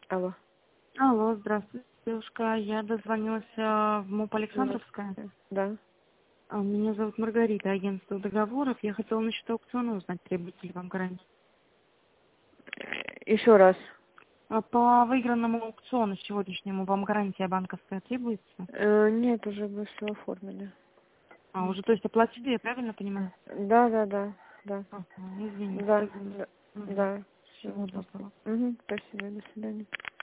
Алло. Алло, здравствуйте, девушка. Я дозвонилась в МУП Александровская. Да. Меня зовут Маргарита, агентство договоров. Я хотела насчет аукциона узнать, требуется ли вам гарантия. Еще раз. По выигранному аукциону сегодняшнему вам гарантия банковская требуется? Нет, уже мы все оформили. Уже, то есть оплатили, я правильно понимаю? Да. Извините. Да, Тогда. да. Да. Всего доброго. Спасибо, до свидания.